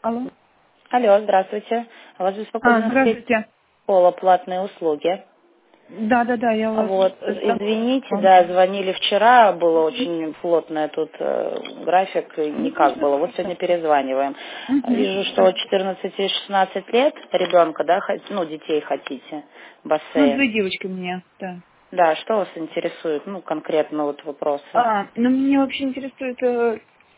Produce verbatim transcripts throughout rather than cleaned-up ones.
Алло. Алло, здравствуйте. Вас беспокоит А, Наследие здравствуйте. школа, платные услуги. Да, да, да, я у вас Вот, извините, да, звонили вчера, было очень плотный тут э, график, и никак было. Вот сегодня перезваниваем. Вижу, что от четырнадцати шестнадцати лет ребенка, да, хот- ну, детей хотите, Ну, бассейн. две девочки у меня, да. Да, что вас интересует, ну, конкретно вот вопросы? А, ну, меня вообще интересует э,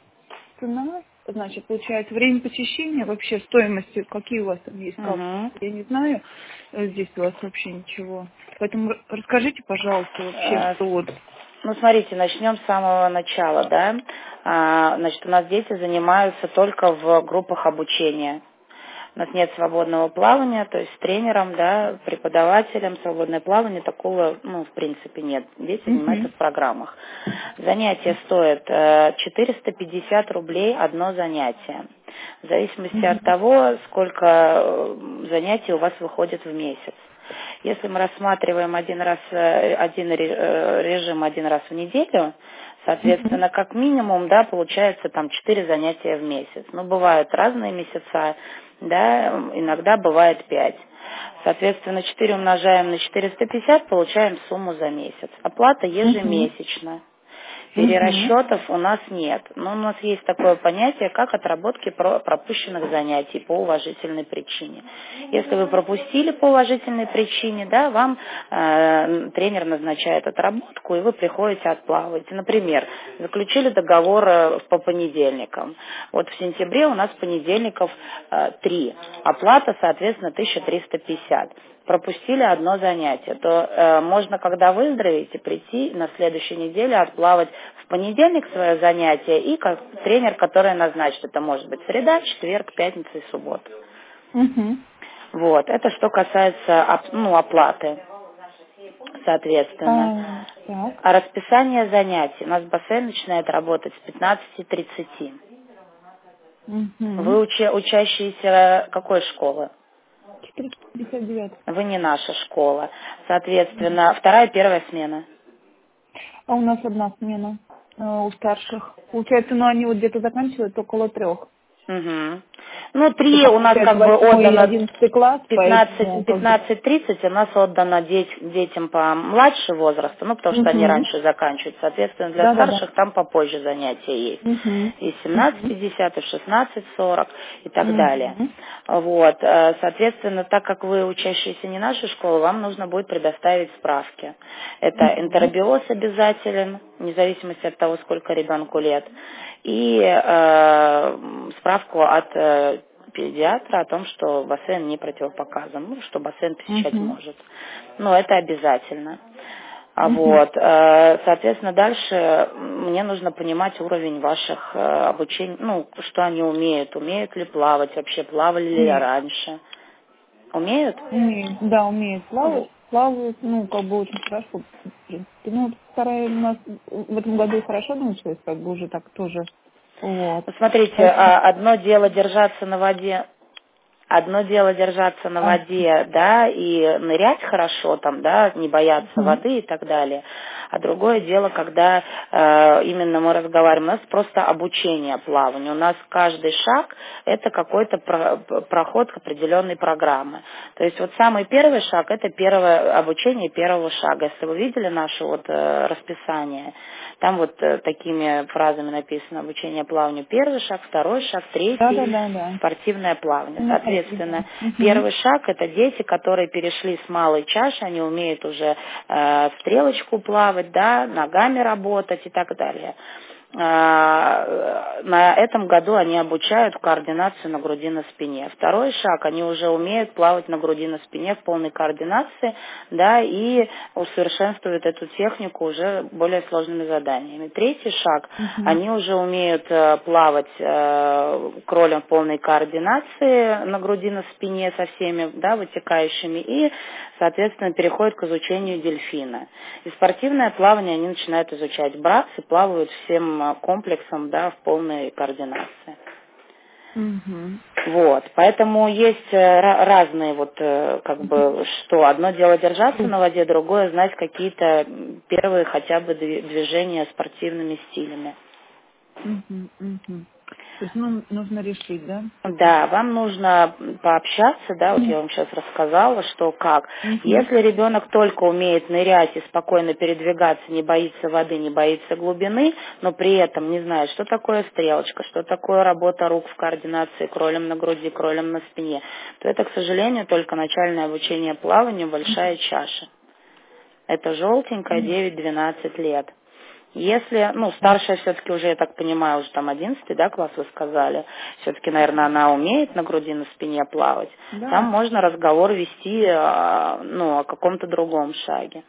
цена, значит, получается, время посещения, вообще стоимости, какие у вас там есть, как, Угу. я не знаю, э, здесь у вас вообще ничего. Поэтому р- расскажите, пожалуйста, вообще, Э, что вот. Ну, смотрите, начнем с самого начала, да. А, Значит, у нас дети занимаются только в группах обучения. У нас нет свободного плавания, то есть с тренером, да, преподавателем свободное плавание, такого, ну, в принципе, нет. Дети занимаются Угу. в программах. Занятие стоит э, четыреста пятьдесят рублей одно занятие. В зависимости Угу. от того, сколько э, занятий у вас выходит в месяц. Если мы рассматриваем один раз, э, один ре- э, режим один раз в неделю, Угу. соответственно, как минимум, да, получается там четыре занятия в месяц. Ну, бывают разные месяца, да, иногда бывает пять. Соответственно, четыре умножаем на четыреста пятьдесят, получаем сумму за месяц. Оплата Угу. ежемесячно. Угу. Перерасчетов у нас нет. Но у нас есть такое понятие, как отработки про- пропущенных занятий по уважительной причине. Если вы пропустили по уважительной причине, да, вам э, тренер назначает отработку, и вы приходите отплаваете. Например, заключили договор э, по понедельникам. Вот в сентябре у нас понедельников э, три. Оплата, соответственно, тысяча триста пятьдесят. Пропустили одно занятие, то э, можно, когда выздоровеете, прийти на следующей неделе отплавать в понедельник свое занятие и как тренер, который назначит. Это может быть среда, четверг, пятница и суббота. Угу. Вот, это что касается оп- ну, оплаты, соответственно. А, так. А расписание занятий. У нас бассейн начинает работать с пятнадцати тридцати. Угу. Вы уча- учащиеся какой школы? четыреста пятьдесят девять. Вы не наша школа. Соответственно, вторая, первая смена. А у нас одна смена э, у старших. Получается, ну они вот где-то заканчивают около трех. Угу. Ну, И три там у нас получается как бы восьмой и отдано одиннадцатый класс, поэтому пятнадцать как бы. пятнадцать тридцать у нас отдано деть- детям по младше возраста, ну, потому что они Угу. раньше заканчивают. Соответственно, для Да, да, да. старших там попозже занятия есть. Угу. И семнадцать пятьдесят, и шестнадцать сорок и так далее. Угу. Вот. э, Соответственно, так как вы учащиеся не нашей школы, вам нужно будет предоставить справки. Это Угу. энтеробиоз обязателен, вне зависимости от того, сколько ребенку лет, и э, справку от э, педиатра о том, что бассейн не противопоказан, ну, что бассейн посещать Угу. может. Но это обязательно. А Угу. вот, э, соответственно, дальше мне нужно понимать уровень ваших э, обучений, ну, что они умеют, умеют ли плавать, вообще плавали ли Умеет. раньше. Умеют? Умеет. Да, умеет плавать. В- Плавают, ну, как бы очень хорошо, в принципе. Ну, вот вторая у нас в этом году хорошо научилась, как бы уже так тоже. Вот. Ну, смотрите, Поэтому. а, одно дело держаться на воде. Одно дело держаться на А. воде, да, и нырять хорошо там, да, не бояться Угу. воды и так далее. А другое дело, когда э, именно мы разговариваем, у нас просто обучение плаванию. У нас каждый шаг это какой-то про- проход к определенной программы. То есть вот самый первый шаг это первое обучение первого шага. Если вы видели наше вот э, расписание, там вот э, такими фразами написано обучение плаванию первый шаг, второй шаг, Да, третий да, да, да. спортивное плавание. Находи, да. Соответственно, Угу. первый шаг это дети, которые перешли с малой чаши, они умеют уже э, в стрелочку плавать, да, ногами работать и так далее. А, На этом году они обучают координацию на груди на спине. Второй шаг, они уже умеют плавать на груди на спине в полной координации, да, и усовершенствуют эту технику уже более сложными заданиями. Третий шаг, Угу. они уже умеют э, плавать э, кролем в полной координации на груди на спине со всеми, да, вытекающими, и, соответственно, переходят к изучению дельфина. И спортивное плавание они начинают изучать брас и плавают всем э, комплексом, да, в полной координации. Угу. Вот, поэтому есть э, ра- разные вот, э, как бы, что одно дело держаться на воде, другое знать какие-то м, первые хотя бы дви- движения спортивными стилями. Угу. Угу. То есть, ну, нужно решить, да? Да, вам нужно пообщаться, да, вот я вам сейчас рассказала, что как. Мгм. Если ребенок только умеет нырять и спокойно передвигаться, не боится воды, не боится глубины, но при этом не знает, что такое стрелочка, что такое работа рук в координации кролем на груди, кролем на спине, то это, к сожалению, только начальное обучение плаванию, большая чаша. Это желтенькая, Мгм. девять-двенадцать лет. Если, ну, старшая все-таки уже, я так понимаю, уже там одиннадцатый, да, класс вы сказали, все-таки, наверное, она умеет на груди, на спине плавать, там Да. можно разговор вести, а, ну, о каком-то другом шаге.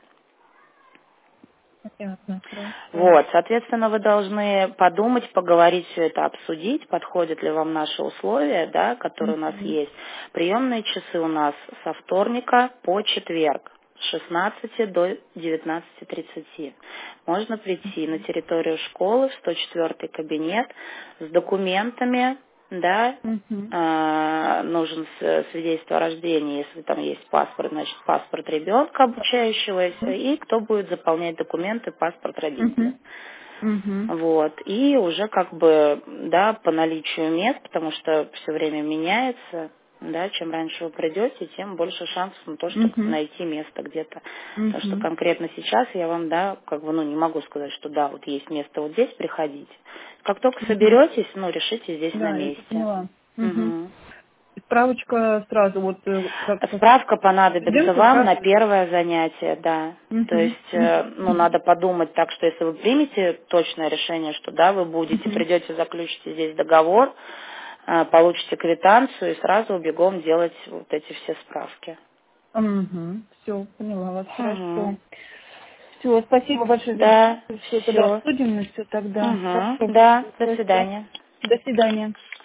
Понятно, хорошо. Вот, соответственно, вы должны подумать, поговорить, все это обсудить, подходят ли вам наши условия, да, которые у нас Мгм. есть. Приемные часы у нас со вторника по четверг с шестнадцати до девятнадцати тридцати. Можно прийти на территорию школы в сто четвёртый кабинет с документами, да, Мгм. а, нужен с- свидетельство о рождении, если там есть паспорт, значит, паспорт ребенка обучающегося, и кто будет заполнять документы, паспорт родителя. Мгм. Мгм. Вот, и уже как бы, да, по наличию мест, потому что все время меняется, да, чем раньше вы придете, тем больше шансов на то, чтобы Мгм. найти место где-то. Потому что Мгм. конкретно сейчас я вам, да, как бы, ну, не могу сказать, что да, вот есть место вот здесь, приходите. Как только Мгм. соберетесь, ну, решите здесь на Да, я это месте. поняла. Мгм. Мгм. Справочка сразу, вот э, как, как Справка понадобится студенту вам на сразу. первое занятие, да. То Мгм. есть, Мгм. э, ну, надо подумать так, что если вы примете точное решение, что да, вы будете, Мгм. придете, заключите здесь договор, э, получите квитанцию и сразу бегом делать вот эти все справки. Мгм. Все, поняла вас, Мгм. хорошо. Все, спасибо большое за Да, все тогда все. обсудим, все тогда. Угу. Хорошо. Да, до Всё, всё. свидания. До свидания.